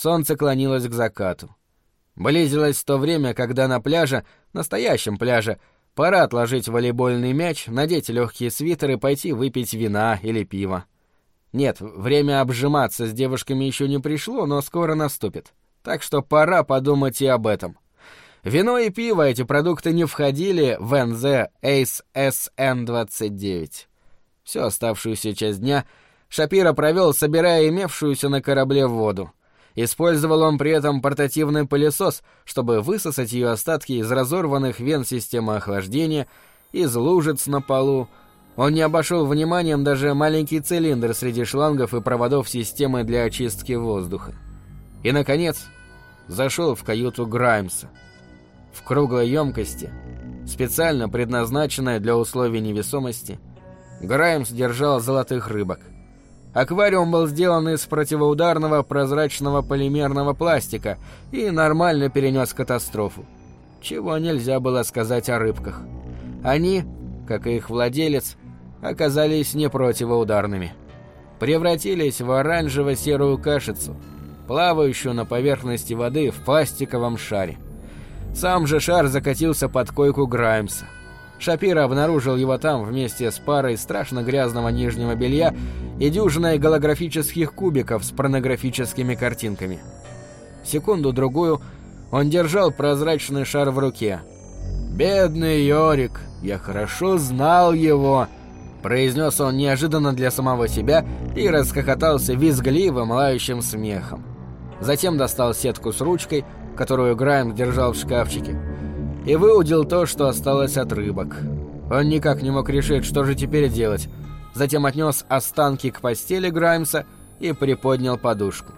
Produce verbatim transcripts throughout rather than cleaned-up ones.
Солнце клонилось к закату. Близилось то время, когда на пляже, настоящем пляже, пора отложить волейбольный мяч, надеть легкие свитеры и пойти выпить вина или пива. Нет, время обжиматься с девушками еще не пришло, но скоро наступит. Так что пора подумать и об этом. Вино и пиво, эти продукты, не входили в эн зэ Ace эс эн двадцать девять. Всю оставшуюся часть дня Шапиро провел, собирая имевшуюся на корабле воду. Использовал он при этом портативный пылесос, чтобы высосать ее остатки из разорванных вен системы охлаждения, из лужиц на полу. Он не обошел вниманием даже маленький цилиндр среди шлангов и проводов системы для очистки воздуха. И, наконец, зашел в каюту Граймса. В круглой емкости, специально предназначенной для условий невесомости, Граймс держал золотых рыбок. Аквариум был сделан из противоударного прозрачного полимерного пластика и нормально перенес катастрофу. Чего нельзя было сказать о рыбках. Они, как и их владелец, оказались не противоударными. Превратились в оранжево-серую кашицу, плавающую на поверхности воды в пластиковом шаре. Сам же шар закатился под койку Граймса. Шапиро обнаружил его там вместе с парой страшно грязного нижнего белья и дюжиной голографических кубиков с порнографическими картинками. Секунду-другую он держал прозрачный шар в руке. «Бедный Йорик, я хорошо знал его», — произнес он неожиданно для самого себя и расхохотался визгливым, лающим смехом. Затем достал сетку с ручкой, которую Граймс держал в шкафчике, и выудил то, что осталось от рыбок. Он никак не мог решить, что же теперь делать. Затем отнес останки к постели Граймса и приподнял подушку.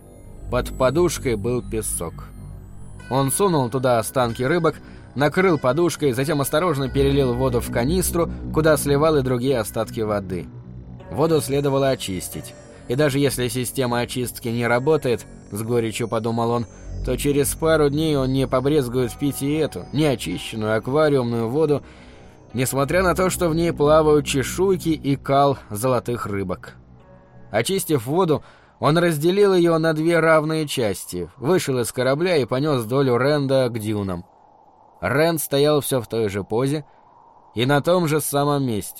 Под подушкой был песок. Он сунул туда останки рыбок, накрыл подушкой, затем осторожно перелил воду в канистру, куда сливал и другие остатки воды. Воду следовало очистить. И даже если система очистки не работает, с горечью подумал он, то через пару дней он не побрезгует пить и эту, неочищенную аквариумную воду, несмотря на то, что в ней плавают чешуйки и кал золотых рыбок. Очистив воду, он разделил ее на две равные части, вышел из корабля и понес долю Рэнда к дюнам. Рэнд стоял все в той же позе и на том же самом месте.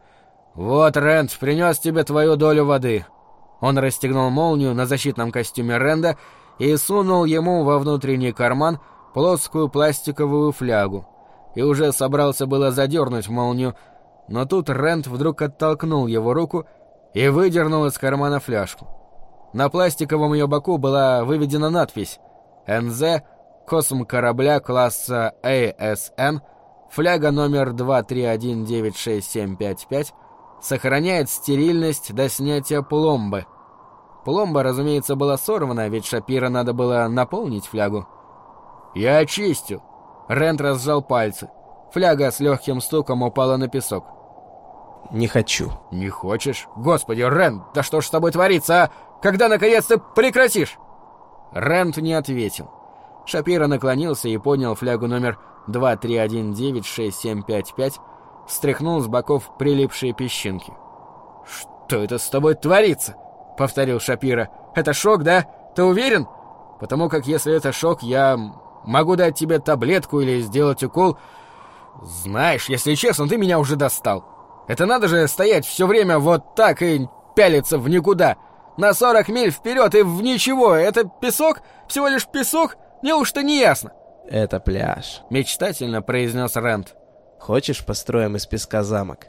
«Вот, Рэнд, принес тебе твою долю воды». Он расстегнул молнию на защитном костюме Рэнда и сунул ему во внутренний карман плоскую пластиковую флягу, и уже собрался было задернуть молнию, но тут Рэнд вдруг оттолкнул его руку и выдернул из кармана фляжку. На пластиковом ее боку была выведена надпись «эн зэ, косм корабля класса эй эс эн, фляга номер два три один девять шесть семь пять пять, сохраняет стерильность до снятия пломбы». Пломба, разумеется, была сорвана, ведь Шапиро надо было наполнить флягу. «Я очистю». Рэнд разжал пальцы. Фляга с легким стуком упала на песок. «Не хочу». «Не хочешь? Господи, Рэнд, да что ж с тобой творится, а? Когда, наконец, ты прекратишь?» Рэнд не ответил. Шапиро наклонился и поднял флягу номер два три один девять шесть семь пять пять, стряхнул с боков прилипшие песчинки. «Что это с тобой творится?» — повторил Шапиро. «Это шок, да? Ты уверен? Потому как если это шок, я могу дать тебе таблетку или сделать укол. Знаешь, если честно, ты меня уже достал. Это надо же стоять все время вот так и пялиться в никуда. На сорок миль вперед и в ничего. Это песок? Всего лишь песок? Неужто не ясно?» «Это пляж», — мечтательно произнес Рэнд. «Хочешь, построим из песка замок?»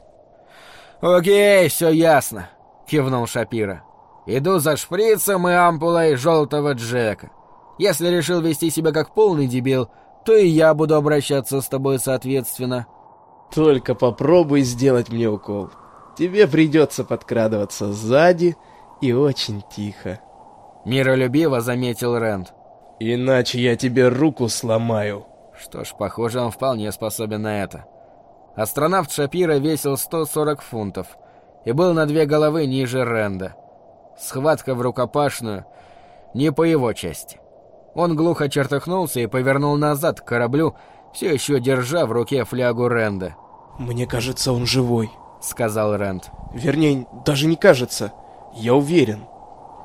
«Окей, все ясно», — кивнул Шапиро. «Иду за шприцем и ампулой желтого Джека. Если решил вести себя как полный дебил, то и я буду обращаться с тобой соответственно». «Только попробуй сделать мне укол. Тебе придется подкрадываться сзади и очень тихо», — миролюбиво заметил Рэнд. «Иначе я тебе руку сломаю». Что ж, похоже, он вполне способен на это. Астронавт Шапиро весил сто сорок фунтов и был на две головы ниже Рэнда. Схватка в рукопашную не по его части. Он глухо чертыхнулся и повернул назад к кораблю, все еще держа в руке флягу Рэнда. «Мне кажется, он живой», — сказал Рэнд. «Вернее, даже не кажется. Я уверен».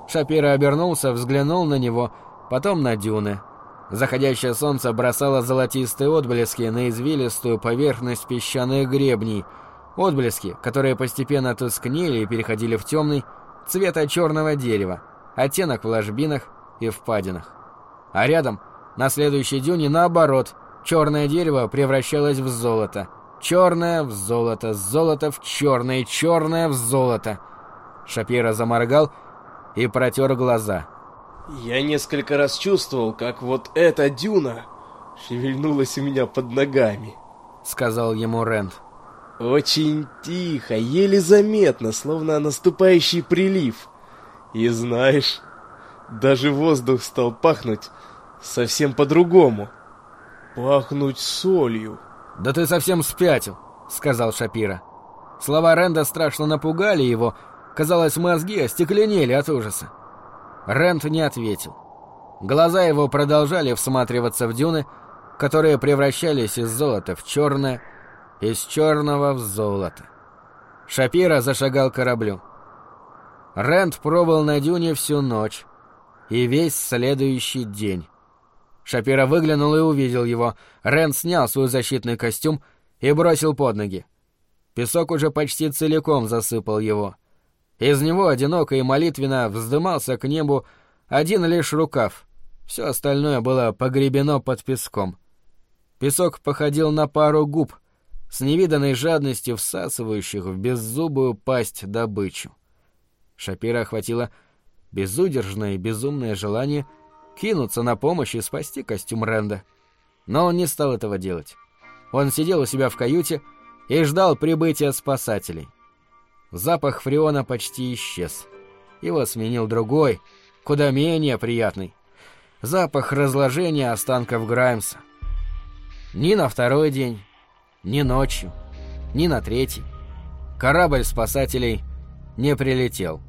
Шапиро обернулся, взглянул на него, потом на дюны. Заходящее солнце бросало золотистые отблески на извилистую поверхность песчаных гребней, отблески, которые постепенно тускнели и переходили в темный, цвета черного дерева, оттенок в ложбинах и впадинах. А рядом, на следующей дюне, наоборот, черное дерево превращалось в золото. Черное в золото, золото в черное, черное в золото. Шапиро заморгал и протер глаза. Я несколько раз чувствовал, как вот эта дюна шевельнулась у меня под ногами, — сказал ему Рэнд. Очень тихо, еле заметно, словно наступающий прилив. И знаешь, даже воздух стал пахнуть совсем по-другому. Пахнуть солью. «Да ты совсем спятил», — сказал Шапиро. Слова Рэнда страшно напугали его. Казалось, мозги остекленели от ужаса. Рэнд не ответил. Глаза его продолжали всматриваться в дюны, которые превращались из золота в черное, из черного в золото. Шапиро зашагал к кораблю. Рэнд пробыл на дюне всю ночь и весь следующий день. Шапиро выглянул и увидел его. Рэнд снял свой защитный костюм и бросил под ноги. Песок уже почти целиком засыпал его. Из него одиноко и молитвенно вздымался к небу один лишь рукав. Все остальное было погребено под песком. Песок походил на пару губ, с невиданной жадностью всасывающих в беззубую пасть добычу. Шапиро охватило безудержное и безумное желание кинуться на помощь и спасти костюм Рэнда. Но он не стал этого делать. Он сидел у себя в каюте и ждал прибытия спасателей. Запах фреона почти исчез. Его сменил другой, куда менее приятный. Запах разложения останков Граймса. Ни на второй день, ни ночью, ни на третий корабль спасателей не прилетел.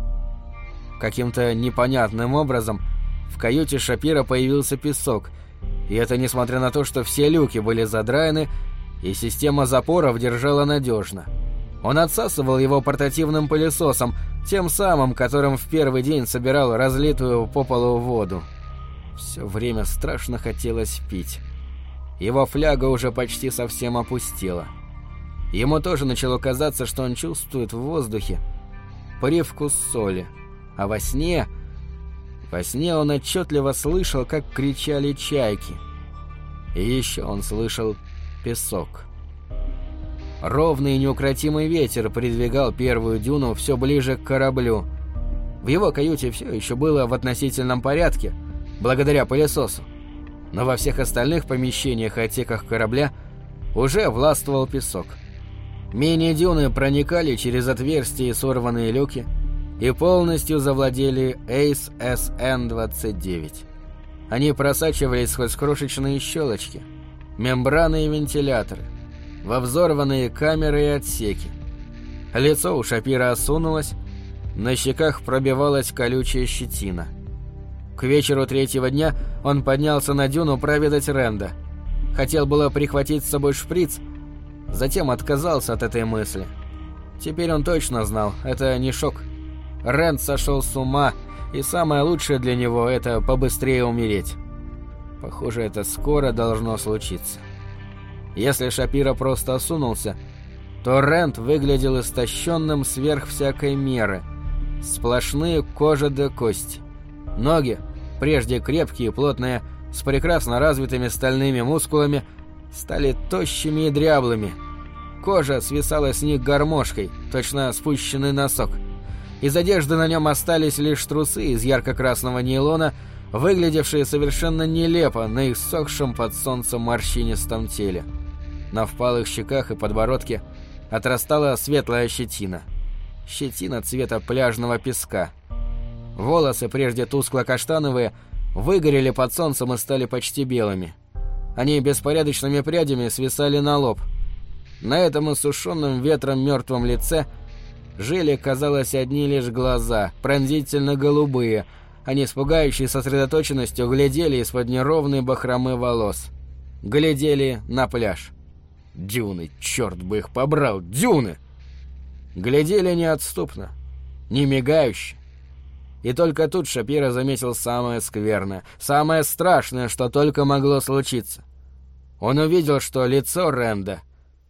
Каким-то непонятным образом в каюте Шапиро появился песок, и это несмотря на то, что все люки были задраены, и система запоров держала надежно. Он отсасывал его портативным пылесосом, тем самым, которым в первый день собирал разлитую по полу воду. Все время страшно хотелось пить. Его фляга уже почти совсем опустела. Ему тоже начало казаться, что он чувствует в воздухе привкус соли. А во сне... Во сне он отчетливо слышал, как кричали чайки. И еще он слышал песок. Ровный и неукротимый ветер придвигал первую дюну все ближе к кораблю. В его каюте все еще было в относительном порядке, благодаря пылесосу. Но во всех остальных помещениях и отсеках корабля уже властвовал песок. Мини-дюны проникали через отверстия и сорванные люки и полностью завладели Эйс Эс Эн двадцать девять. Они просачивались сквозь крошечные щелочки, мембраны и вентиляторы, во взорванные камеры и отсеки. Лицо у Шапиро осунулось, на щеках пробивалась колючая щетина. К вечеру третьего дня он поднялся на дюну проведать Рэнда. Хотел было прихватить с собой шприц, затем отказался от этой мысли. Теперь он точно знал, это не шок. Рэнд сошел с ума, и самое лучшее для него — это побыстрее умереть. Похоже, это скоро должно случиться. Если Шапиро просто осунулся, то Рэнд выглядел истощенным сверх всякой меры. Сплошные кожа да кость. Ноги, прежде крепкие и плотные, с прекрасно развитыми стальными мускулами, стали тощими и дряблыми. Кожа свисала с них гармошкой, точно спущенный носок. Из одежды на нем остались лишь трусы из ярко-красного нейлона, выглядевшие совершенно нелепо на иссохшем под солнцем морщинистом теле. На впалых щеках и подбородке отрастала светлая щетина. Щетина цвета пляжного песка. Волосы, прежде тускло-каштановые, выгорели под солнцем и стали почти белыми. Они беспорядочными прядями свисали на лоб. На этом иссушенном ветром мертвом лице жили, казалось, одни лишь глаза, пронзительно-голубые. Они с пугающей сосредоточенностью глядели из-под неровной бахромы волос. Глядели на пляж. Дюны, черт бы их побрал, дюны! Глядели неотступно, не мигающе. И только тут Шапиро заметил самое скверное, самое страшное, что только могло случиться. Он увидел, что лицо Рэнда